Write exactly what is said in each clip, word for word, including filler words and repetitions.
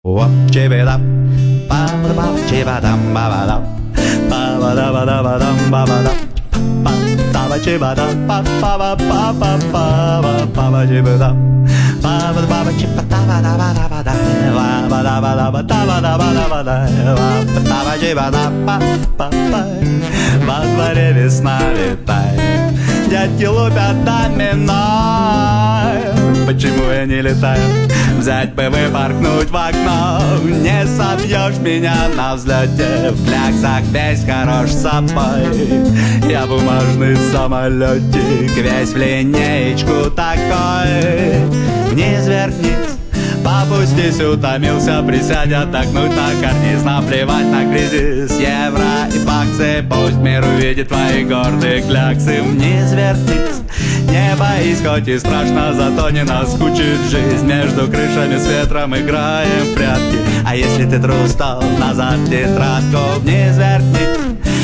Во дворе весна летает, дядьки лупят домино. Почему я не летаю? Взять бы выпорхнуть в окно. Не собьешь меня на взлете. В кляксах весь хорош собой. Я бумажный самолетик, весь в линеечку такой. Вниз вверх вниз, попустись, утомился, присядь, отдохнуть на карниз. Наплевать на кризис, евро и баксы, пусть мир увидит твои гордые кляксы. Вниз вверх вниз, не боись, хоть и страшно, зато не наскучит жизнь. Между крышами с ветром играем в прятки. А если ты трус, то назад тетрадку. Вниз вверх вниз,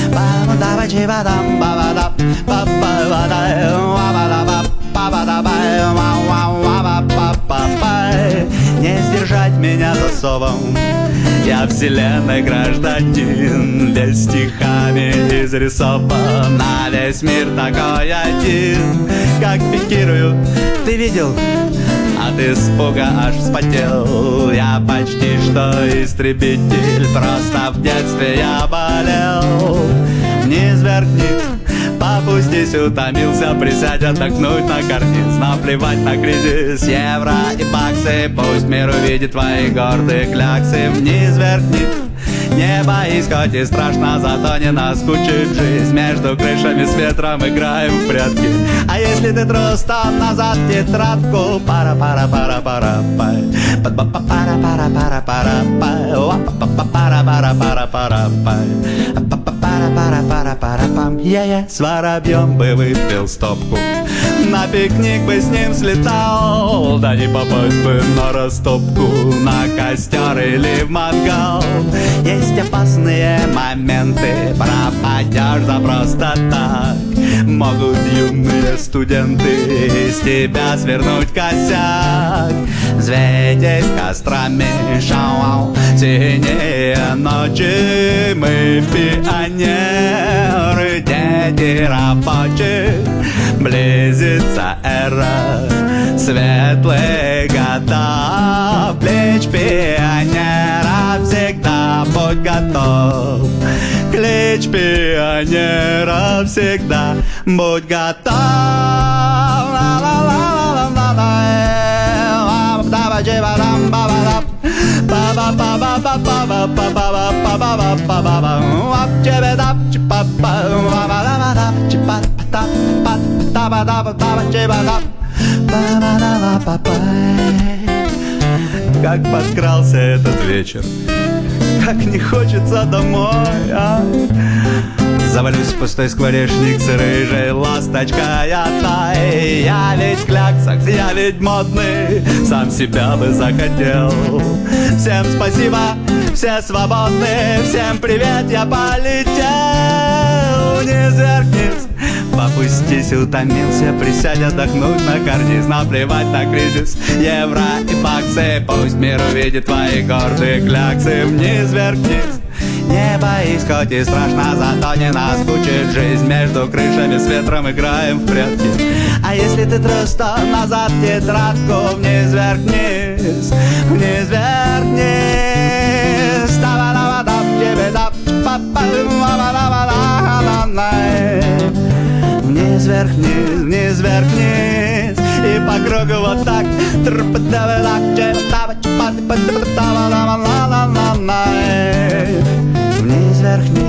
не сдержать меня засовом. Я вселенной гражданин, весь стихами изрисован, на весь мир такой один. Как пикируют, ты видел? От испуга аж вспотел. Я почти что истребитель, просто в детстве я болел. Вниз вверх вниз, попустись, утомился, присядь, отдохнуть на карниз. Наплевать на кризис, евро и баксы, пусть мир увидит твои гордые кляксы. Вниз вверх вниз, не боись, хоть и страшно, зато не наскучит жизнь. Между крышами с ветром играем в прятки. А если ты трус, то назад тетрадку. Пара пара пара пара пай, пара пара пара пара пай, пара пара пара пара пай, пара пара пара пара пам. Я-я с воробьем бы выпил стопку, на пикник бы с ним слетал. Да не попасть бы на растопку, на костер или в мангал. Есть опасные моменты, пропадешь за просто так. Могут юные студенты из тебя свернуть косяк. Взвейтесь кострами, шау, синие ночи. Мы пионеры, дети рабочих. Близится эра светлых годов. Плеч пионера всегда будь готов. Клич пионера всегда будь готов. Как подкрался этот вечер, как не хочется домой, а? Завалюсь в пустой скворечник с рыжей ласточкой отай. Я ведь в кляксах, я ведь модный, сам себя бы захотел. Всем спасибо, все свободны, всем привет, я полетел. Вниз вверх вниз, попустись, утомился, присядь, отдохнуть на карниз. Наплевать на кризис, евро и баксы, пусть мир увидит твои гордые кляксы. Вниз вверх вниз, не боись, хоть и страшно, зато не наскучит жизнь. Между крышами с ветром играем в прятки. А если ты трус, то назад тетрадку. Вниз вверх вниз, вниз вверх вниз, вниз вверх вниз, вниз вверх вниз, и по кругу вот так. Вниз вверх вниз.